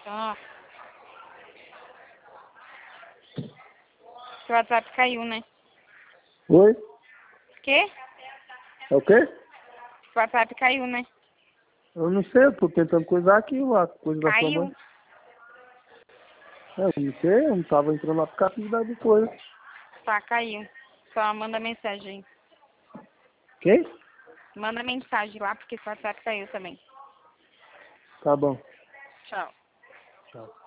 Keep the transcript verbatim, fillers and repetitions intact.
Ó. Seu WhatsApp caiu, né? Oi? Quê? É o quê? Seu WhatsApp caiu, né? Eu não sei, eu tô tentando coisar aqui, a coisa da sua mãe. Caiu. É, eu não sei, eu não tava entrando no aplicativo da do coisa. Tá, caiu. Só manda mensagem aí. Quem? Manda mensagem lá, porque seu WhatsApp caiu também. Tá bom. Tchau. Tchau.